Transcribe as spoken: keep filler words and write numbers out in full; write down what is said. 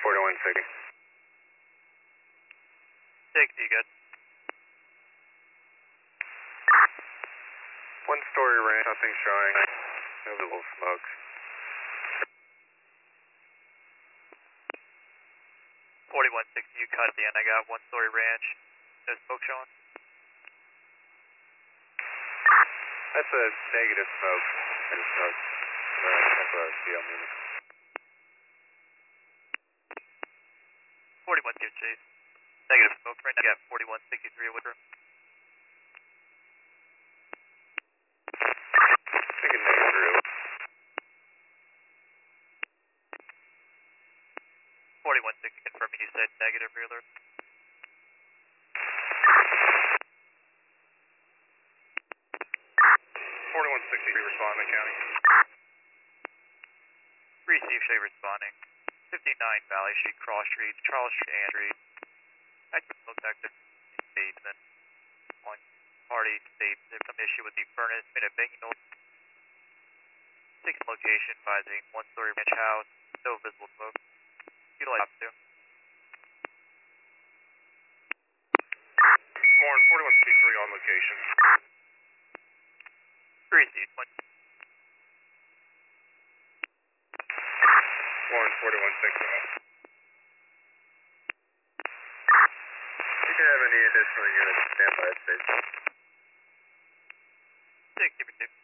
forty-one sixty. sixty, good. One story range, nothing showing. No visible smoke. forty-one sixty, you cut at the end. I got one story ranch. No smoke showing. That's a negative smoke. Negative smoke. Uh, temporary steel meaning. forty-one two, Chase. Negative smoke right now. I got forty-one sixty-three Woodrow. Take a negative through. forty-one sixty, confirming you said negative rear alert. forty-one sixty, responding, county. Receive, show you responding. fifty-nine Valley Street, Cross Street, Charles Street, and Street. Active smoke detected. Basement. One party states there's some issue with the furnace. Made a banging noise. Six location advising one story ranch house. No visible smoke. Utilize up to. Warren, forty-one sixty-three on location. Receive. One. Warren, forty-one sixty. You can have any additional units stand by at station. Six, keep it two.